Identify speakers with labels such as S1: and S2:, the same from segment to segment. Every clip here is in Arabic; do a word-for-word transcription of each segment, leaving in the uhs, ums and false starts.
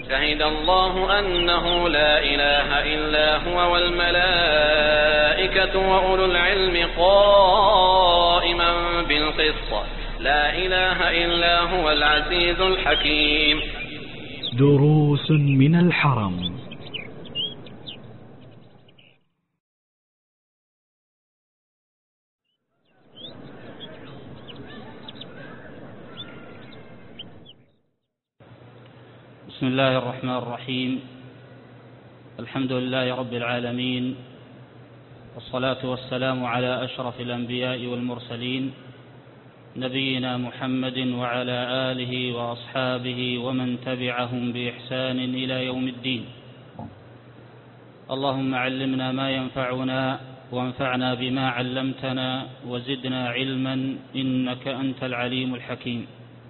S1: شهد الله أنه لا إله إلا هو والملائكة وأولو العلم قائما بالقسط لا إله إلا هو العزيز الحكيم.
S2: دروس من الحرم.
S3: بسم الله الرحمن الرحيم. الحمد لله رب العالمين، والصلاة والسلام على أشرف الأنبياء والمرسلين نبينا محمد وعلى آله وأصحابه ومن تبعهم بإحسان إلى يوم الدين. اللهم علمنا ما ينفعنا وانفعنا بما علمتنا وزدنا علما إنك أنت العليم الحكيم.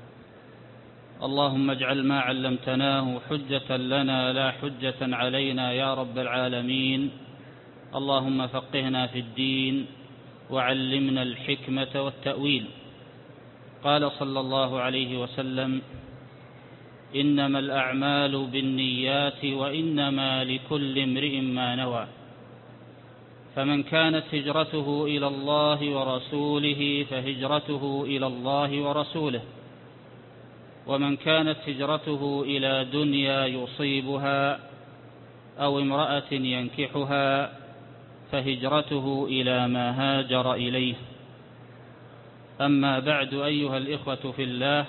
S3: اللهم اجعل ما علمتناه حجة لنا لا حجة علينا يا رب العالمين. اللهم فقهنا في الدين وعلمنا الحكمة والتأويل. قال صلى الله عليه وسلم: إنما الأعمال بالنيات وإنما لكل امرئ ما نوى، فمن كانت هجرته إلى الله ورسوله فهجرته إلى الله ورسوله، ومن كانت هجرته إلى دنيا يصيبها أو امرأة ينكحها فهجرته إلى ما هاجر إليه. أما بعد، أيها الإخوة في الله،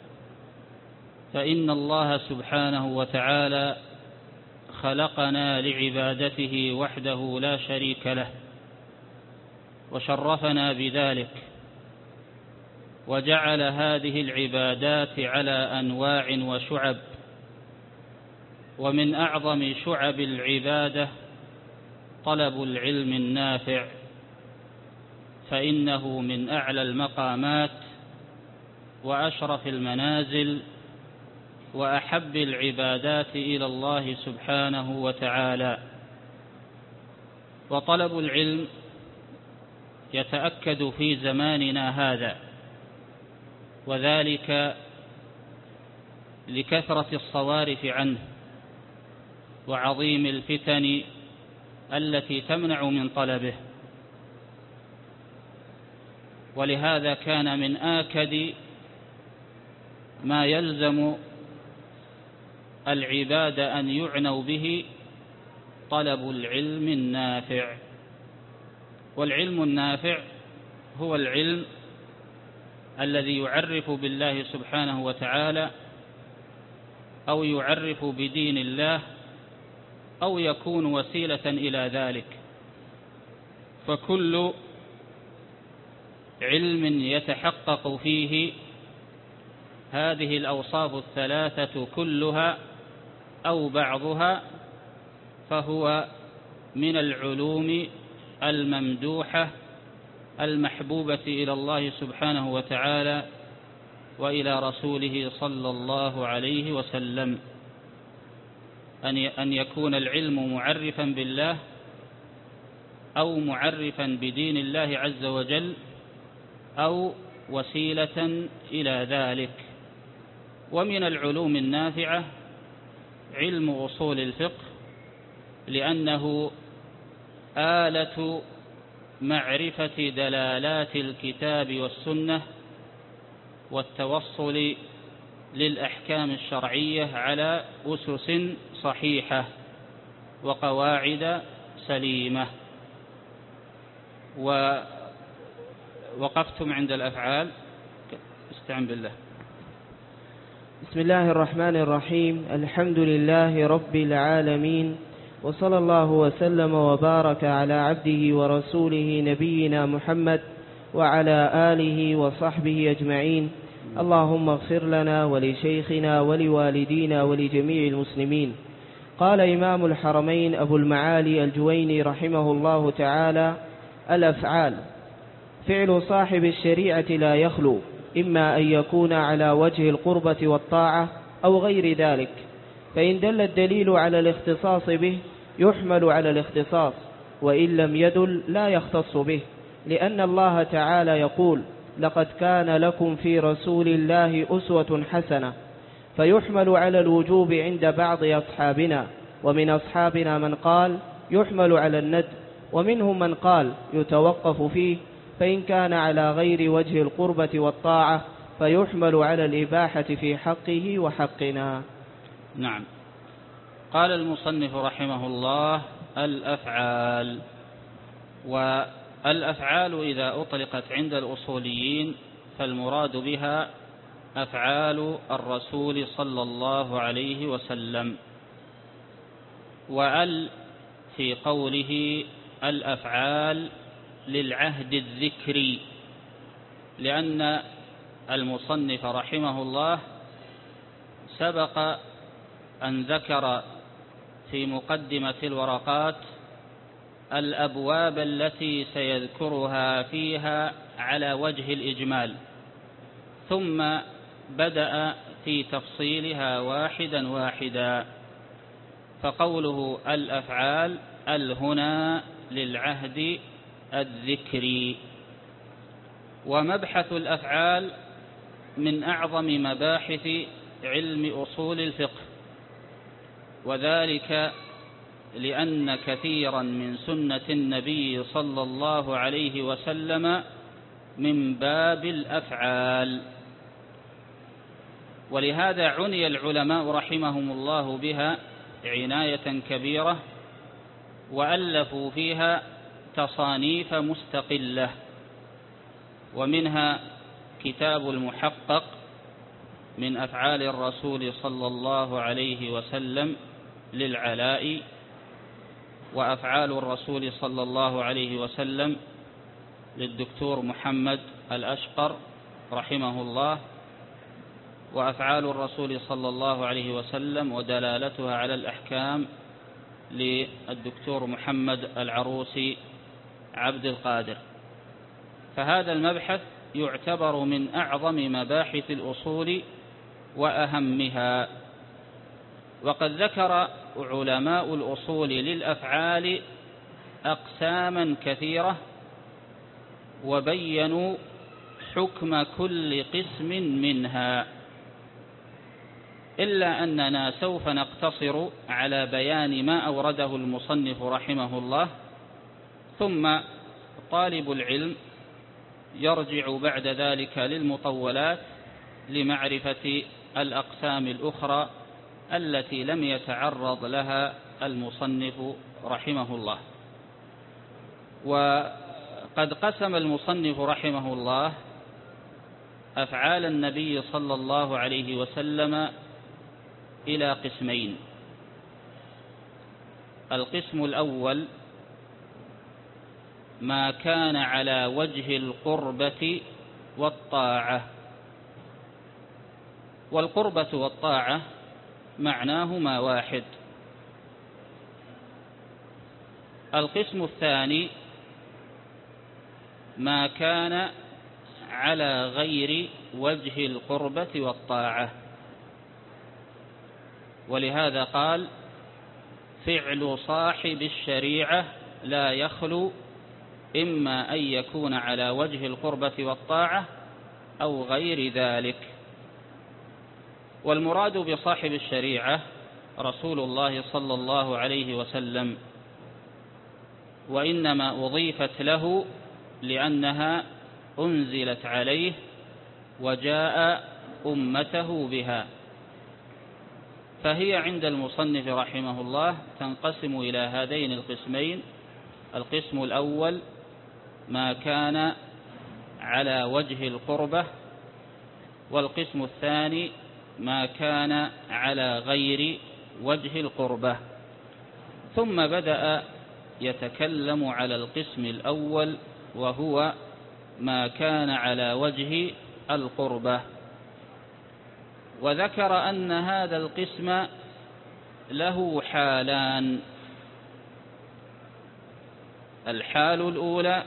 S3: فإن الله سبحانه وتعالى خلقنا لعبادته وحده لا شريك له، وشرفنا بذلك، وجعل هذه العبادات على أنواع وشعب. ومن أعظم شعب العبادة طلب العلم النافع، فإنه من أعلى المقامات وأشرف المنازل وأحب العبادات إلى الله سبحانه وتعالى. وطلب العلم يتأكد في زماننا هذا، وذلك لكثرة الصوارف عنه وعظيم الفتن التي تمنع من طلبه. ولهذا كان من آكد ما يلزم العباد أن يعنوا به طلب العلم النافع. والعلم النافع هو العلم الذي يعرف بالله سبحانه وتعالى، أو يعرف بدين الله، أو يكون وسيلة إلى ذلك. فكل علم يتحقق فيه هذه الأوصاف الثلاثة كلها أو بعضها فهو من العلوم الممدوحة المحبوبة إلى الله سبحانه وتعالى وإلى رسوله صلى الله عليه وسلم. أن يكون العلم معرفا بالله أو معرفا بدين الله عز وجل أو وسيلة إلى ذلك. ومن العلوم النافعة علم أصول الفقه، لأنه آلة معرفة دلالات الكتاب والسنة والتوصل للأحكام الشرعية على أسس صحيحة وقواعد سليمة. ووقفتم عند الأفعال. استعن بالله.
S4: بسم الله الرحمن الرحيم. الحمد لله رب العالمين، وصلى الله وسلم وبارك على عبده ورسوله نبينا محمد وعلى آله وصحبه أجمعين. اللهم اغفر لنا ولشيخنا ولوالدينا ولجميع المسلمين. قال إمام الحرمين أبو المعالي الجويني رحمه الله تعالى: الأفعال فعل صاحب الشريعة لا يخلو، إما أن يكون على وجه القربة والطاعة أو غير ذلك، فإن دل الدليل على الاختصاص به يحمل على الاختصاص، وإن لم يدل لا يختص به، لأن الله تعالى يقول: لقد كان لكم في رسول الله أسوة حسنة. فيحمل على الوجوب عند بعض أصحابنا، ومن أصحابنا من قال يحمل على الندب، ومنهم من قال يتوقف فيه، فإن كان على غير وجه القربة والطاعة فيحمل على الإباحة في حقه وحقنا.
S3: نعم. قال المصنف رحمه الله: الأفعال. والأفعال إذا أطلقت عند الأصوليين فالمراد بها أفعال الرسول صلى الله عليه وسلم، وأل في قوله الأفعال للعهد الذكري، لأن المصنف رحمه الله سبق أن ذكر في مقدمة الورقات الأبواب التي سيذكرها فيها على وجه الإجمال، ثم بدأ في تفصيلها واحدا واحدا. فقوله الأفعال ال هنا للعهد الذكري. ومبحث الأفعال من أعظم مباحث علم أصول الفقه، وذلك لأن كثيرا من سنة النبي صلى الله عليه وسلم من باب الأفعال، ولهذا عني العلماء رحمهم الله بها عناية كبيرة، وألفوا فيها تصانيف مستقلة، ومنها كتاب المحقق من أفعال الرسول صلى الله عليه وسلم للعلاء، وأفعال الرسول صلى الله عليه وسلم للدكتور محمد الأشقر رحمه الله، وأفعال الرسول صلى الله عليه وسلم ودلالتها على الأحكام للدكتور محمد العروسي عبد القادر. فهذا المبحث يعتبر من أعظم مباحث الأصول وأهمها. وقد ذكر علماء الأصول للأفعال أقساما كثيرة، وبينوا حكم كل قسم منها، إلا أننا سوف نقتصر على بيان ما أورده المصنف رحمه الله، ثم طالب العلم يرجع بعد ذلك للمطولات لمعرفة الأقسام الأخرى التي لم يتعرض لها المصنف رحمه الله. وقد قسم المصنف رحمه الله أفعال النبي صلى الله عليه وسلم إلى قسمين. القسم الأول ما كان على وجه القربة والطاعة. والقربة والطاعة معناهما واحد. القسم الثاني ما كان على غير وجه القربة والطاعة، ولهذا قال فعل صاحب الشريعة لا يخلو إما أن يكون على وجه القربة والطاعة أو غير ذلك. والمراد بصاحب الشريعة رسول الله صلى الله عليه وسلم، وإنما أضيفت له لأنها أنزلت عليه وجاء أمته بها. فهي عند المصنف رحمه الله تنقسم إلى هذين القسمين: القسم الأول ما كان على وجه القربة، والقسم الثاني ما كان على غير وجه القربة. ثم بدأ يتكلم على القسم الأول وهو ما كان على وجه القربة، وذكر أن هذا القسم له حالان. الحال الأولى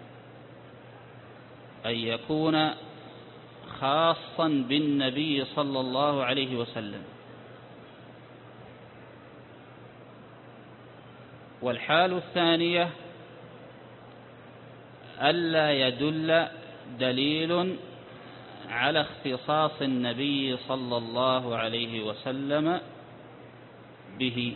S3: أن يكون خاصا بالنبي صلى الله عليه وسلم، والحال الثانية ألا يدل دليل على اختصاص النبي صلى الله عليه وسلم به.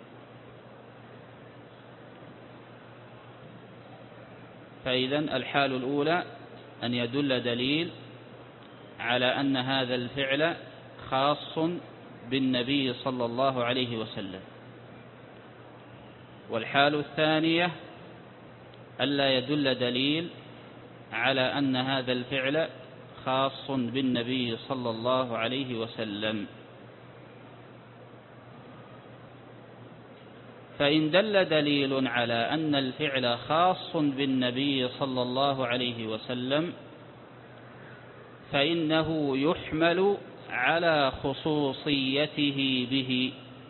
S3: فإذا الحال الأولى أن يدل دليل على أن هذا الفعل خاص بالنبي صلى الله عليه وسلم. والحال الثانية ألا يدل دليل على أن هذا الفعل خاص بالنبي صلى الله عليه وسلم. فإن دل دليل على أن الفعل خاص بالنبي صلى الله عليه وسلم فإنه يحمل على خصوصيته به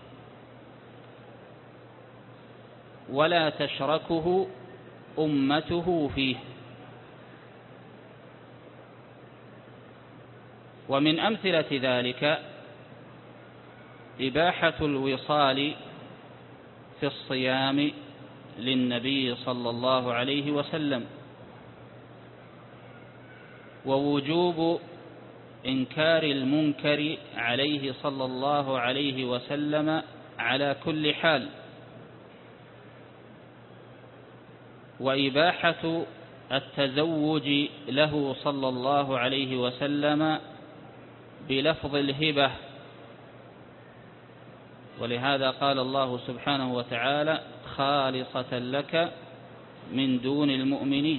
S3: ولا تشركه أمته فيه. ومن أمثلة ذلك إباحة الوصال في الصيام للنبي صلى الله عليه وسلم، ووجوب إنكار المنكر عليه صلى الله عليه وسلم على كل حال، وإباحة التزوج له صلى الله عليه وسلم بلفظ الهبة. ولهذا قال الله سبحانه وتعالى: خالصة لك من دون المؤمنين.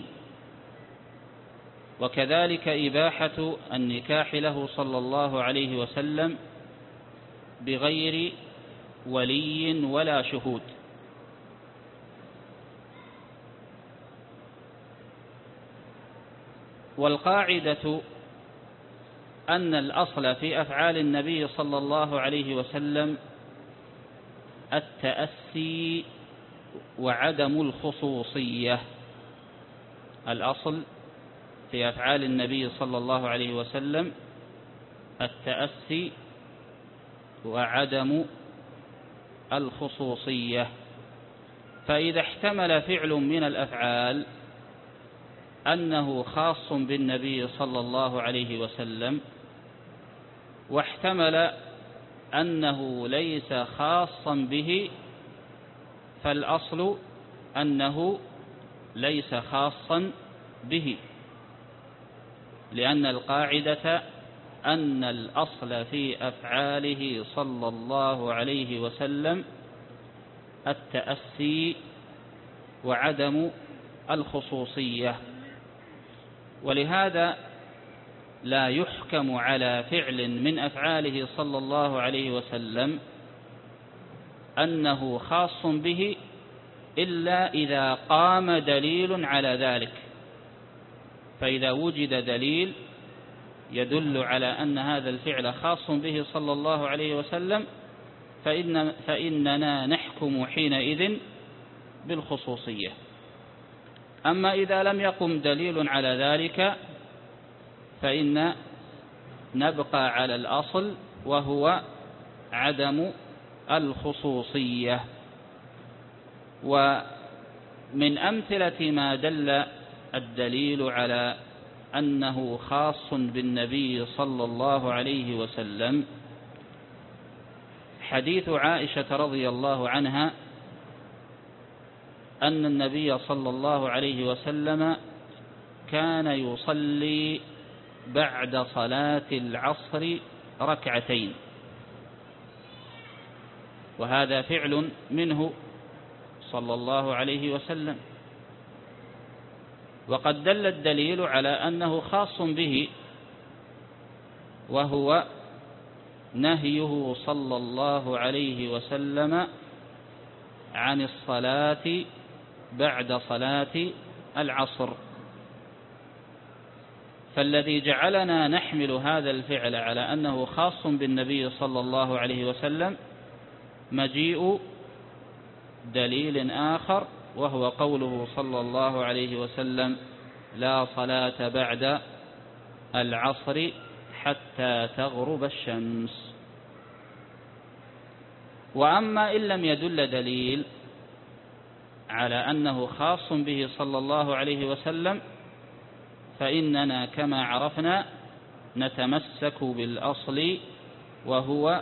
S3: وكذلك إباحة النكاح له صلى الله عليه وسلم بغير ولي ولا شهود. والقاعدة أن الأصل في أفعال النبي صلى الله عليه وسلم التأسي وعدم الخصوصية. الأصل في أفعال النبي صلى الله عليه وسلم التأسي وعدم الخصوصية. فإذا احتمل فعل من الأفعال أنه خاص بالنبي صلى الله عليه وسلم واحتمل أنه ليس خاصا به، فالأصل أنه ليس خاصا به، لأن القاعدة أن الأصل في أفعاله صلى الله عليه وسلم التأسي وعدم الخصوصية. ولهذا لا يحكم على فعل من أفعاله صلى الله عليه وسلم أنه خاص به إلا إذا قام دليل على ذلك. فإذا وجد دليل يدل على أن هذا الفعل خاص به صلى الله عليه وسلم فإن فإننا نحكم حينئذ بالخصوصية. أما إذا لم يقم دليل على ذلك فإن نبقى على الأصل وهو عدم الخصوصية. ومن أمثلة ما دل الدليل على أنه خاص بالنبي صلى الله عليه وسلم حديث عائشة رضي الله عنها أن النبي صلى الله عليه وسلم كان يصلي بعد صلاة العصر ركعتين، وهذا فعل منه صلى الله عليه وسلم. وقد دل الدليل على أنه خاص به، وهو نهيه صلى الله عليه وسلم عن الصلاة بعد صلاة العصر. فالذي جعلنا نحمل هذا الفعل على أنه خاص بالنبي صلى الله عليه وسلم مجيء دليل آخر، وهو قوله صلى الله عليه وسلم: لا صلاة بعد العصر حتى تغرب الشمس. وأما إن لم يدل دليل على أنه خاص به صلى الله عليه وسلم فإننا كما عرفنا نتمسك بالأصل وهو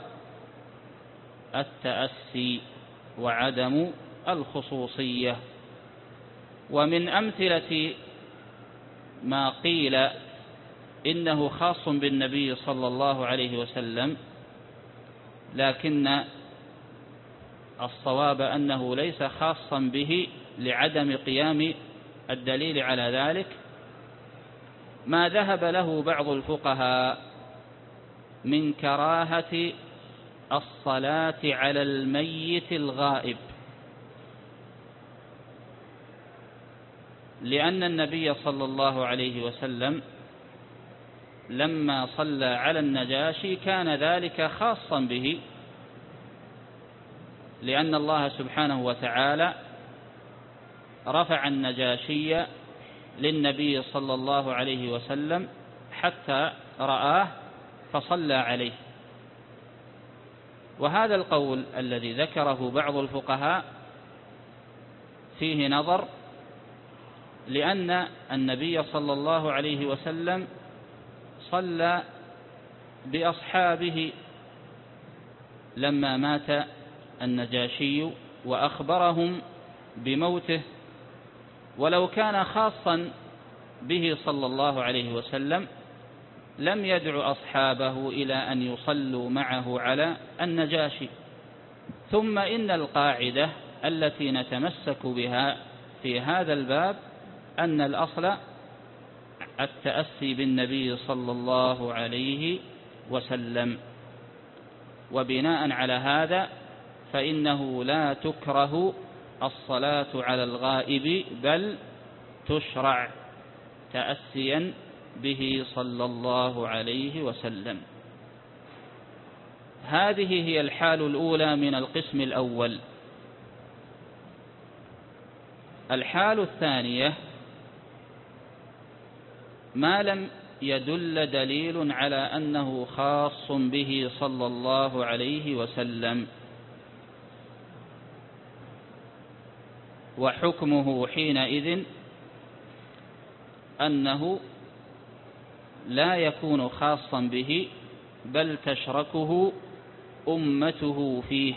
S3: التأسي وعدم الخصوصية. ومن أمثلة ما قيل إنه خاص بالنبي صلى الله عليه وسلم، لكن الصواب أنه ليس خاصا به لعدم قيام الدليل على ذلك، ما ذهب له بعض الفقهاء من كراهة الصلاة على الميت الغائب، لأن النبي صلى الله عليه وسلم لما صلى على النجاشي كان ذلك خاصا به، لأن الله سبحانه وتعالى رفع النجاشي للنبي صلى الله عليه وسلم حتى رآه فصلى عليه. وهذا القول الذي ذكره بعض الفقهاء فيه نظر، لأن النبي صلى الله عليه وسلم صلى بأصحابه لما مات النجاشي وأخبرهم بموته، ولو كان خاصا به صلى الله عليه وسلم لم يدع أصحابه إلى أن يصلوا معه على النجاشي. ثم إن القاعدة التي نتمسك بها في هذا الباب أن الأصل التأسي بالنبي صلى الله عليه وسلم، وبناء على هذا فإنه لا تكره الصلاة على الغائب، بل تشرع تأسيا به صلى الله عليه وسلم. هذه هي الحال الأولى من القسم الأول. الحال الثانية ما لم يدل دليل على أنه خاص به صلى الله عليه وسلم، وحكمه حينئذ أنه لا يكون خاصا به، بل تشركه أمته فيه،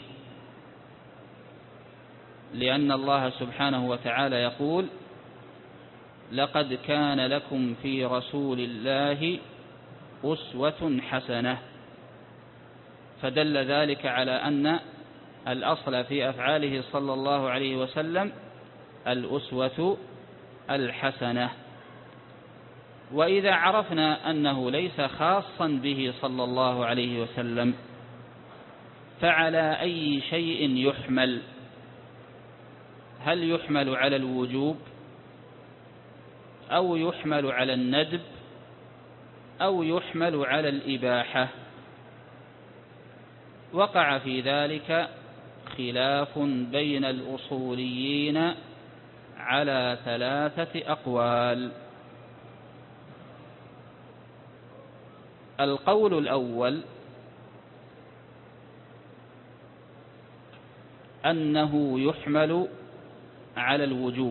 S3: لأن الله سبحانه وتعالى يقول: لقد كان لكم في رسول الله أسوة حسنة. فدل ذلك على أن الأصل في أفعاله صلى الله عليه وسلم الأسوة الحسنة. وإذا عرفنا أنه ليس خاصا به صلى الله عليه وسلم، فعلى أي شيء يحمل؟ هل يحمل على الوجوب، أو يحمل على الندب، أو يحمل على الإباحة؟ وقع في ذلك خلاف بين الأصوليين على ثلاثة أقوال. القول الأول أنه يحمل على الوجوب،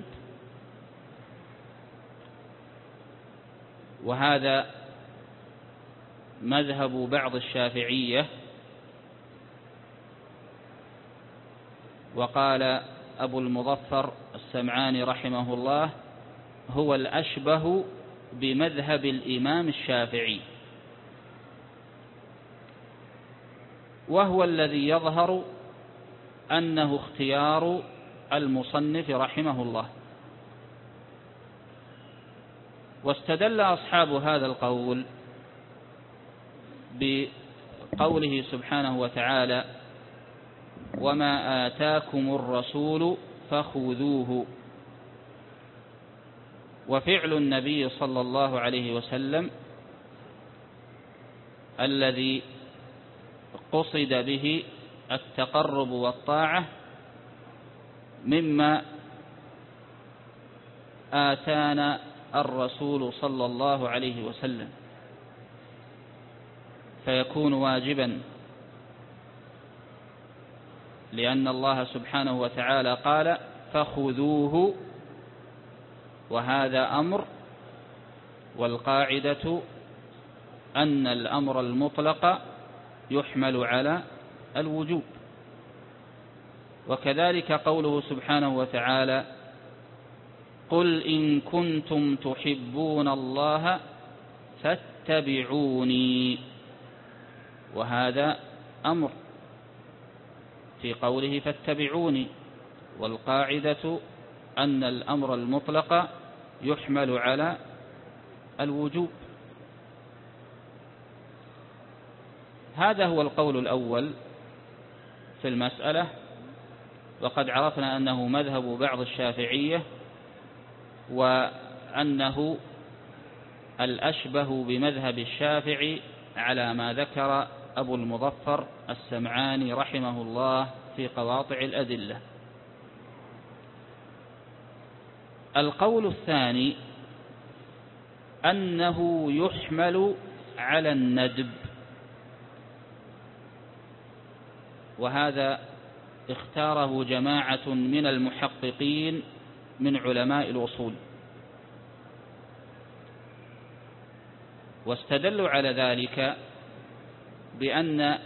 S3: وهذا مذهب بعض الشافعية، وقال أبو المظفر السمعاني رحمه الله: هو الأشبه بمذهب الإمام الشافعي، وهو الذي يظهر أنه اختيار المصنف رحمه الله. واستدل أصحاب هذا القول بقوله سبحانه وتعالى: وما آتاكم الرسول فخذوه. وفعل النبي صلى الله عليه وسلم الذي قصد به التقرب والطاعة مما آتانا الرسول صلى الله عليه وسلم، فيكون واجبا، لأن الله سبحانه وتعالى قال: فخذوه، وهذا أمر، والقاعدة أن الأمر المطلق يحمل على الوجوب. وكذلك قوله سبحانه وتعالى: قل إن كنتم تحبون الله فاتبعوني، وهذا أمر في قوله فاتبعوني، والقاعدة أن الأمر المطلق يحمل على الوجوب. هذا هو القول الأول في المسألة، وقد عرفنا أنه مذهب بعض الشافعية، وأنه الأشبه بمذهب الشافعي على ما ذكر أبو المظفر السمعاني رحمه الله في قواطع الأدلة. القول الثاني أنه يحمل على الندب، وهذا اختاره جماعة من المحققين من علماء الأصول، واستدلوا على ذلك بأن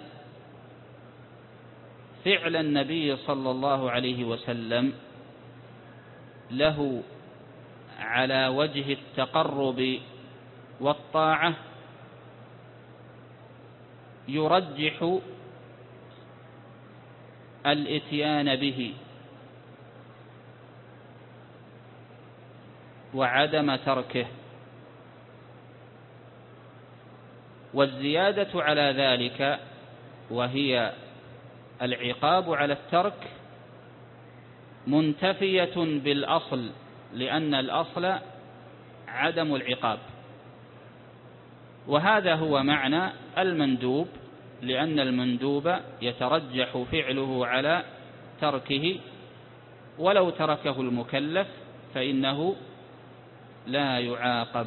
S3: فعل النبي صلى الله عليه وسلم له على وجه التقرب والطاعة يرجح الإتيان به وعدم تركه، والزيادة على ذلك وهي العقاب على الترك منتفية بالأصل، لأن الأصل عدم العقاب. وهذا هو معنى المندوب، لأن المندوب يترجح فعله على تركه، ولو تركه المكلف فإنه لا يعاقب.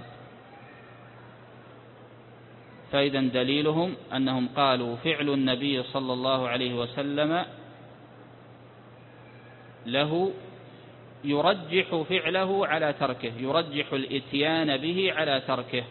S3: فإذا دليلهم أنهم قالوا فعل النبي صلى الله عليه وسلم له يرجح فعله على تركه، يرجح الإتيان به على تركه،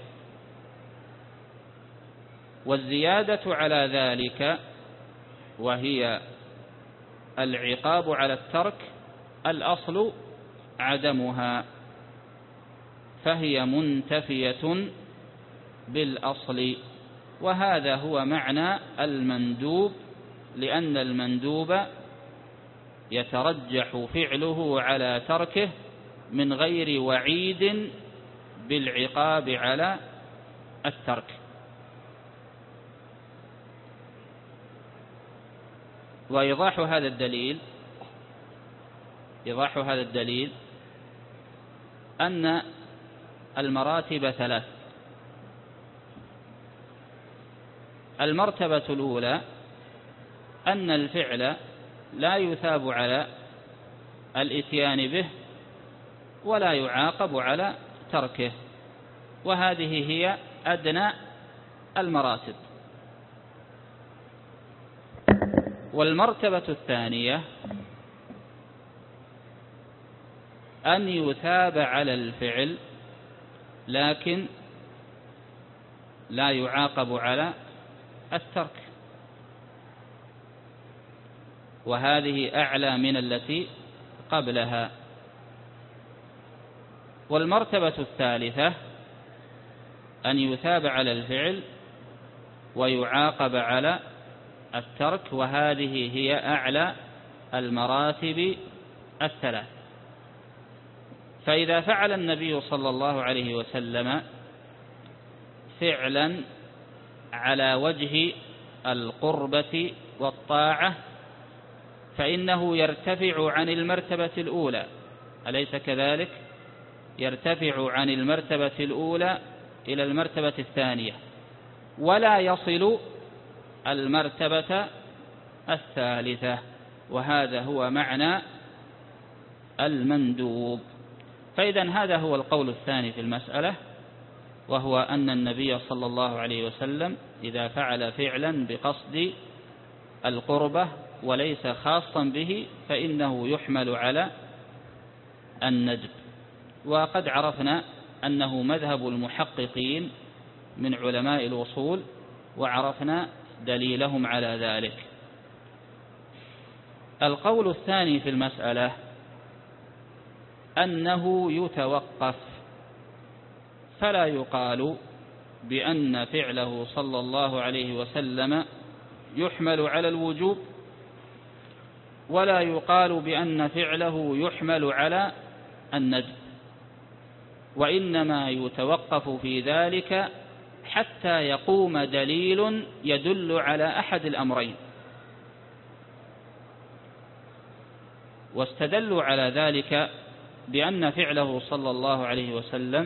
S3: والزيادة على ذلك وهي العقاب على الترك الأصل عدمها، فهي منتفية بالأصل. وهذا هو معنى المندوب، لأن المندوب يترجح فعله على تركه من غير وعيد بالعقاب على الترك. وإيضاح هذا الدليل إيضاح هذا الدليل أن المراتب ثلاث. المرتبة الأولى أن الفعل لا يثاب على الإتيان به ولا يعاقب على تركه، وهذه هي أدنى المراتب. والمرتبة الثانية أن يثاب على الفعل لكن لا يعاقب على الترك، وهذه أعلى من التي قبلها. والمرتبة الثالثة أن يثاب على الفعل ويعاقب على الترك، وهذه هي أعلى المراتب الثلاث. فإذا فعل النبي صلى الله عليه وسلم فعلا على وجه القربة والطاعة فإنه يرتفع عن المرتبة الأولى، أليس كذلك؟ يرتفع عن المرتبة الأولى إلى المرتبة الثانية، ولا يصل المرتبة الثالثة، وهذا هو معنى المندوب. فإذا هذا هو القول الثاني في المسألة، وهو أن النبي صلى الله عليه وسلم إذا فعل فعلا بقصد القربة وليس خاصا به فإنه يحمل على الندب. وقد عرفنا أنه مذهب المحققين من علماء الأصول، وعرفنا دليلهم على ذلك. القول الثاني في المسألة أنه يتوقف، فلا يقال بأن فعله صلى الله عليه وسلم يحمل على الوجوب، ولا يقال بأن فعله يحمل على الندب، وإنما يتوقف في ذلك حتى يقوم دليل يدل على أحد الأمرين. واستدلوا على ذلك بأن فعله صلى الله عليه وسلم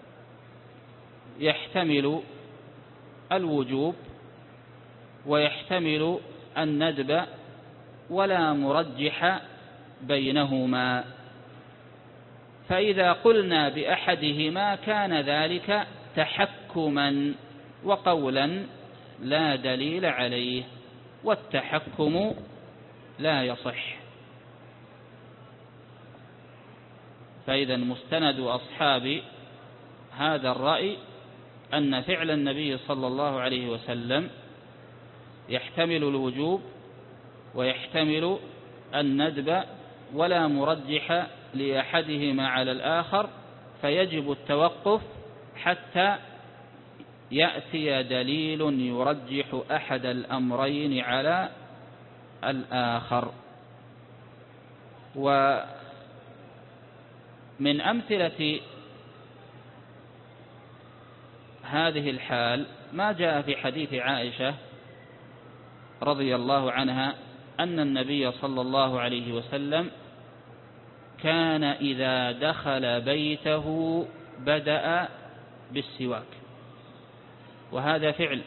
S3: يحتمل الوجوب ويحتمل الندب، ولا مرجح بينهما، فإذا قلنا بأحدهما كان ذلك تحكما وقولا لا دليل عليه، والتحكم لا يصح. فإذا مستند أصحاب هذا الرأي أن فعل النبي صلى الله عليه وسلم يحتمل الوجوب ويحتمل الندب، ولا مرجح لأحدهما على الآخر، فيجب التوقف حتى يأتي دليل يرجح أحد الأمرين على الآخر. ومن أمثلة هذه الحال ما جاء في حديث عائشة رضي الله عنها أن النبي صلى الله عليه وسلم كان إذا دخل بيته بدأ بالسواك، وهذا فعل.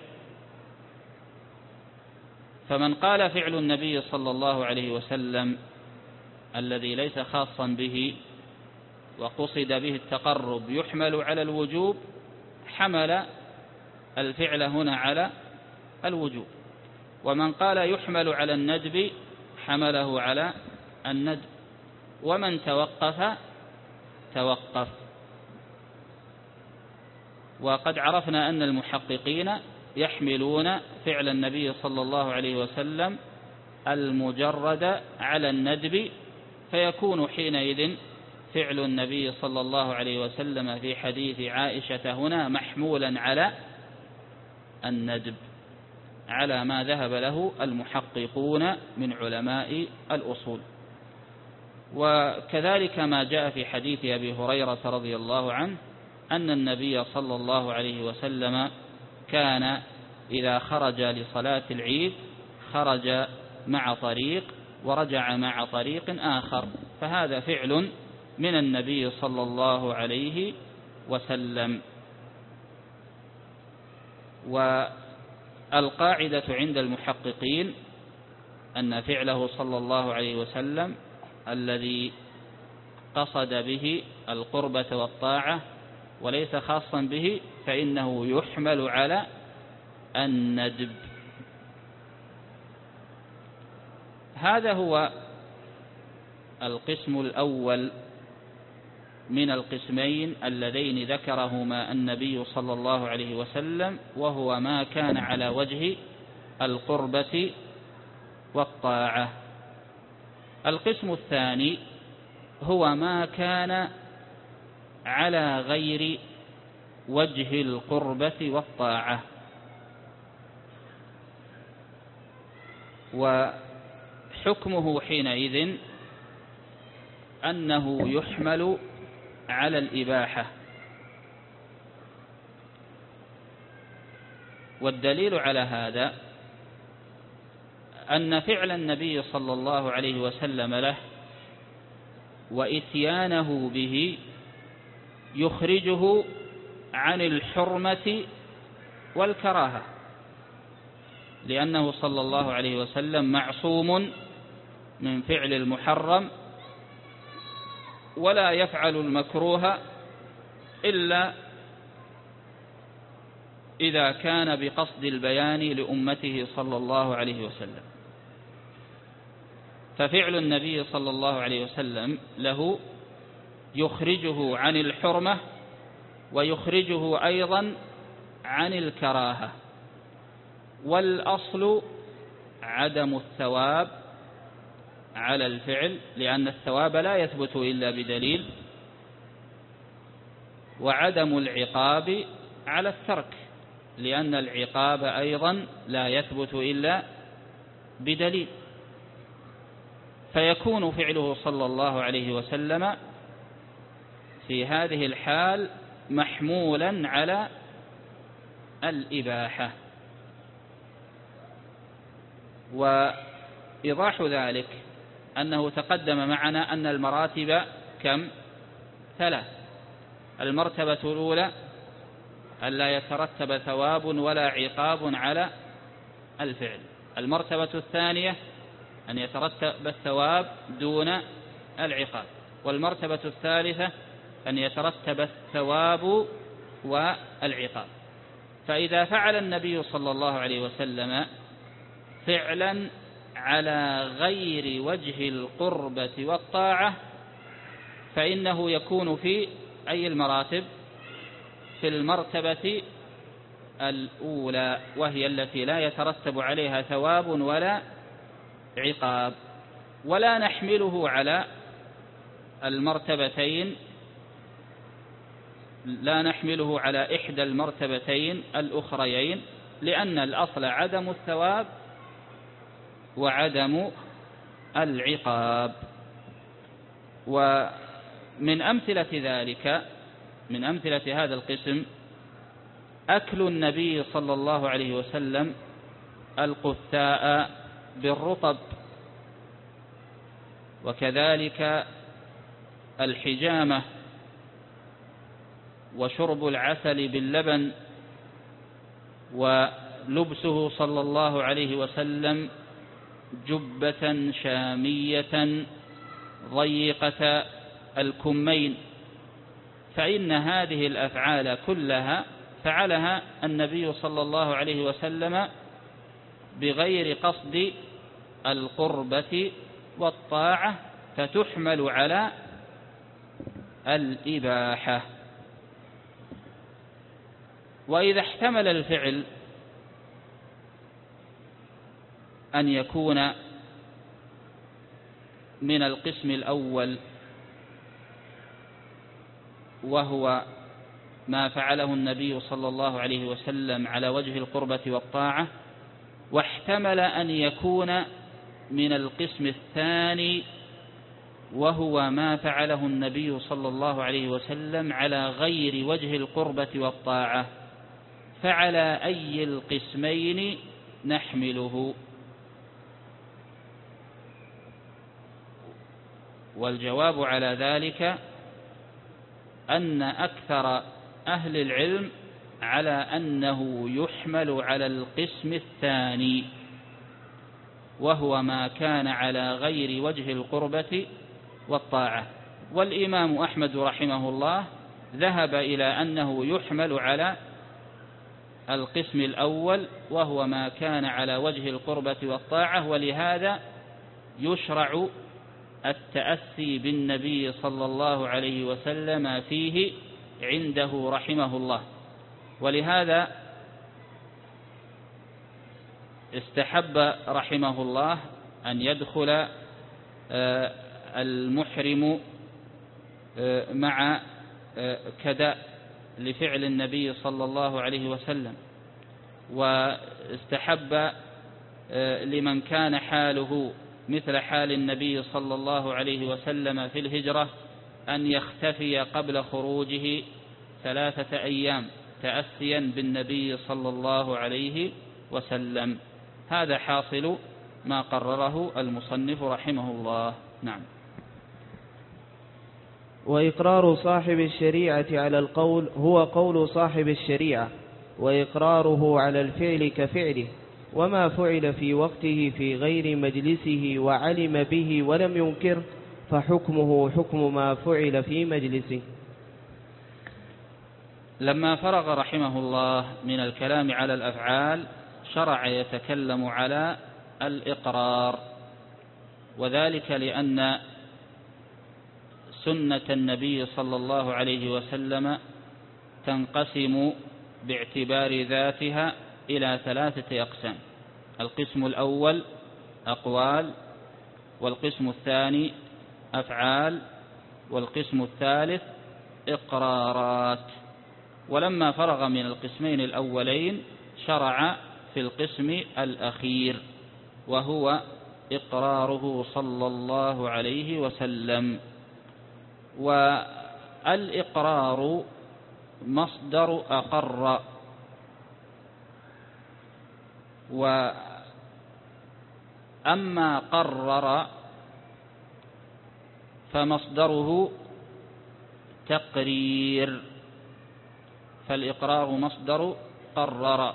S3: فمن قال فعل النبي صلى الله عليه وسلم الذي ليس خاصا به وقصد به التقرب يحمل على الوجوب، حمل الفعل هنا على الوجوب، ومن قال يحمل على الندب حمله على الندب، ومن توقف توقف. وقد عرفنا أن المحققين يحملون فعل النبي صلى الله عليه وسلم المجرد على الندب، فيكون حينئذ فعل النبي صلى الله عليه وسلم في حديث عائشة هنا محمولا على الندب، على ما ذهب له المحققون من علماء الأصول. وكذلك ما جاء في حديث أبي هريرة رضي الله عنه أن النبي صلى الله عليه وسلم كان إذا خرج لصلاة العيد خرج مع طريق ورجع مع طريق آخر، فهذا فعل من النبي صلى الله عليه وسلم. والقاعدة عند المحققين أن فعله صلى الله عليه وسلم الذي قصد به القربة والطاعة وليس خاصا به فإنه يحمل على الندب. هذا هو القسم الأول من القسمين اللذين ذكرهما النبي صلى الله عليه وسلم، وهو ما كان على وجه القربة والطاعة. القسم الثاني هو ما كان على غير وجه القربة والطاعة، وحكمه حينئذ أنه يحمل على الإباحة. والدليل على هذا أن فعل النبي صلى الله عليه وسلم له وإتيانه به يخرجه عن الحرمة والكراهة، لأنه صلى الله عليه وسلم معصوم من فعل المحرم، ولا يفعل المكروه إلا إذا كان بقصد البيان لأمته صلى الله عليه وسلم. ففعل النبي صلى الله عليه وسلم له يخرجه عن الحرمة ويخرجه أيضا عن الكراهة، والأصل عدم الثواب على الفعل، لأن الثواب لا يثبت إلا بدليل، وعدم العقاب على الترك، لأن العقاب أيضا لا يثبت إلا بدليل. فيكون فعله صلى الله عليه وسلم في هذه الحال محمولا على الإباحة. وإيضاح ذلك أنه تقدم معنا أن المراتب كم؟ ثلاث. المرتبة الأولى ألا يترتب ثواب ولا عقاب على الفعل. المرتبة الثانية أن يترتب الثواب دون العقاب. والمرتبة الثالثة أن يترتب الثواب والعقاب. فإذا فعل النبي صلى الله عليه وسلم فعلا على غير وجه القربة والطاعة فإنه يكون في أي المراتب؟ في المرتبة الأولى، وهي التي لا يترتب عليها ثواب ولا عقاب، ولا نحمله على المرتبتين لا نحمله على إحدى المرتبتين الأخريين، لأن الأصل عدم الثواب وعدم العقاب. ومن أمثلة ذلك، من أمثلة هذا القسم، أكل النبي صلى الله عليه وسلم القثاء بالرطب، وكذلك الحجامة، وشرب العسل باللبن، ولبسه صلى الله عليه وسلم جبة شامية ضيقة الكمين. فإن هذه الأفعال كلها فعلها النبي صلى الله عليه وسلم بغير قصد القربة والطاعة، فتحمل على الإباحة. وإذا احتمل الفعل أن يكون من القسم الأول، وهو ما فعله النبي صلى الله عليه وسلم على وجه القربة والطاعة، واحتمل أن يكون من القسم الثاني، وهو ما فعله النبي صلى الله عليه وسلم على غير وجه القربة والطاعة، فعلى أي القسمين نحمله؟ والجواب على ذلك أن أكثر أهل العلم على أنه يحمل على القسم الثاني، وهو ما كان على غير وجه القربة والطاعة. والإمام أحمد رحمه الله ذهب إلى أنه يحمل على القسم الأول، وهو ما كان على وجه القربة والطاعة، ولهذا يشرع التأسي بالنبي صلى الله عليه وسلم فيه عنده رحمه الله. ولهذا استحب رحمه الله أن يدخل المحرم مع كداء لفعل النبي صلى الله عليه وسلم، واستحب لمن كان حاله مثل حال النبي صلى الله عليه وسلم في الهجرة أن يختفي قبل خروجه ثلاثة أيام تأسيا بالنبي صلى الله عليه وسلم. هذا حاصل ما قرره المصنف رحمه الله. نعم.
S4: وإقرار صاحب الشريعة على القول هو قول صاحب الشريعة، وإقراره على الفعل كفعله، وما فعل في وقته في غير مجلسه وعلم به ولم ينكر فحكمه حكم ما فعل في مجلسه.
S3: لما فرغ رحمه الله من الكلام على الأفعال شرع يتكلم على الإقرار، وذلك لأن سنة النبي صلى الله عليه وسلم تنقسم باعتبار ذاتها إلى ثلاثة أقسام: القسم الأول أقوال، والقسم الثاني أفعال، والقسم الثالث إقرارات. ولما فرغ من القسمين الأولين شرع في القسم الأخير، وهو إقراره صلى الله عليه وسلم. والإقرار مصدر أقر، وأما قرر فمصدره تقرير، فالإقرار مصدر قرر،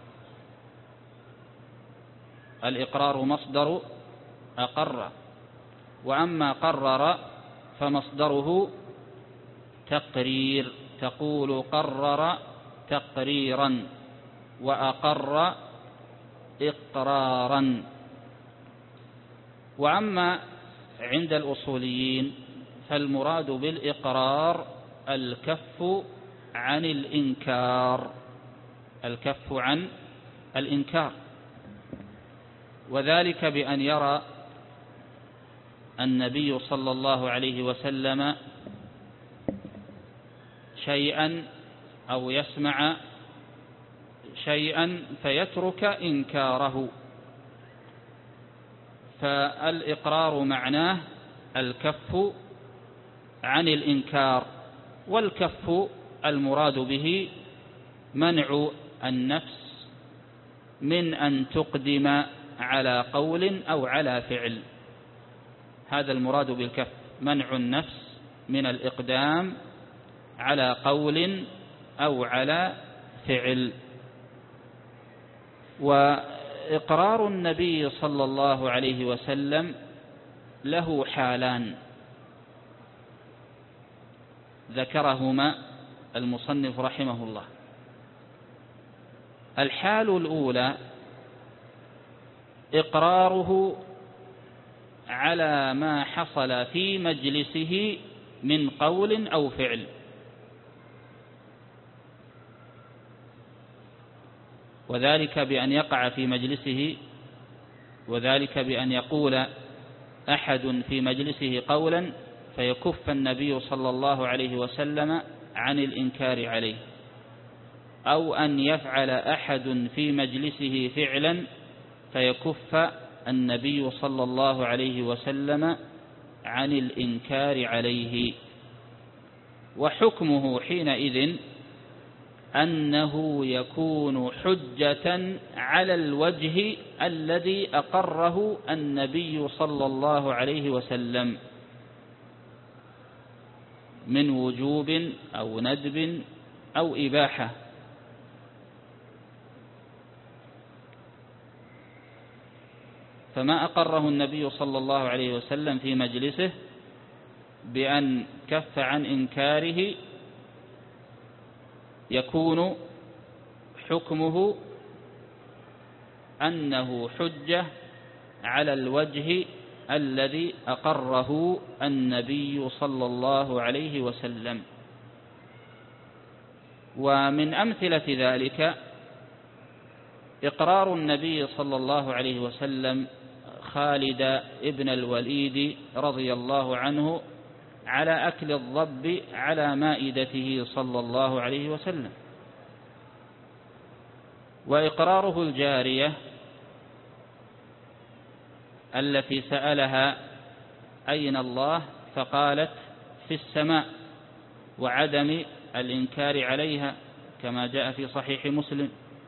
S3: الإقرار مصدر أقر، وأما قرر فمصدره تقرير، تقول قرر تقريرا وأقر إقرارا. وأما عند الأصوليين فالمراد بالإقرار الكف عن الإنكار، الكف عن الإنكار، وذلك بأن يرى النبي صلى الله عليه وسلم شيئا أو يسمع شيئا فيترك إنكاره، فالإقرار معناه الكف عن الإنكار، والكف المراد به منع النفس من أن تقدم على قول أو على فعل، هذا المراد بالكف، منع النفس من الإقدام على قول أو على فعل. وإقرار النبي صلى الله عليه وسلم له حالان ذكرهما المصنف رحمه الله. الحال الأولى إقراره على ما حصل في مجلسه من قول أو فعل، وذلك بأن يقع في مجلسه، وذلك بأن يقول أحد في مجلسه قولا فيكف النبي صلى الله عليه وسلم عن الإنكار عليه، أو أن يفعل أحد في مجلسه فعلا فيكف النبي صلى الله عليه وسلم عن الإنكار عليه. وحكمه حينئذ أنه يكون حجة على الوجه الذي أقره النبي صلى الله عليه وسلم من وجوب أو ندب أو إباحة. فما أقره النبي صلى الله عليه وسلم في مجلسه بأن كف عن إنكاره يكون حكمه أنه حجة على الوجه الذي أقره النبي صلى الله عليه وسلم. ومن أمثلة ذلك إقرار النبي صلى الله عليه وسلم خالد ابن الوليد رضي الله عنه على أكل الضب على مائدته صلى الله عليه وسلم، وإقراره الجارية التي سألها أين الله فقالت في السماء، وعدم الإنكار عليها كما جاء في صحيح مسلم.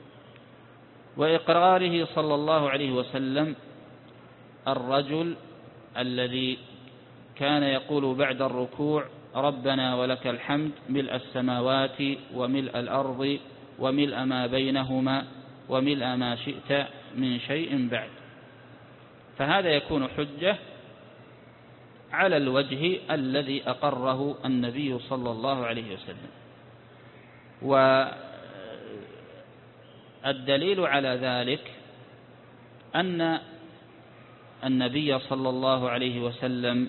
S3: وإقراره صلى الله عليه وسلم الرجل الذي كان يقول بعد الركوع ربنا ولك الحمد ملء السماوات وملء الأرض وملء ما بينهما وملء ما شئت من شيء بعد، فهذا يكون حجة على الوجه الذي أقره النبي صلى الله عليه وسلم. والدليل على ذلك أن النبي صلى الله عليه وسلم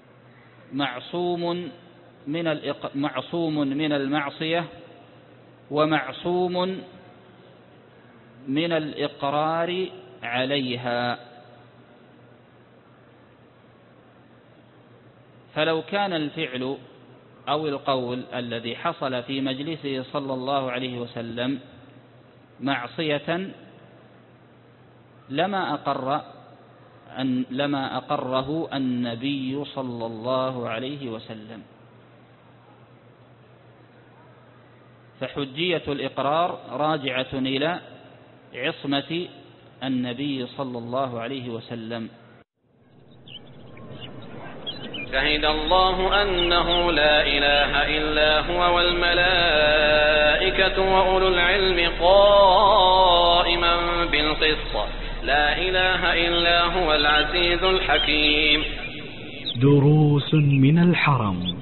S3: معصوم من معصوم من المعصية ومعصوم من الإقرار عليها. فلو كان الفعل أو القول الذي حصل في مجلسه صلى الله عليه وسلم معصية لما أقر أن لما أقره النبي صلى الله عليه وسلم، فحجية الإقرار راجعة إلى عصمة النبي صلى الله عليه وسلم.
S1: شهد الله أنه لا إله إلا هو والملائكة وأولو العلم قائما بالقسط لا إله إلا هو العزيز الحكيم.
S2: دروس من الحرم.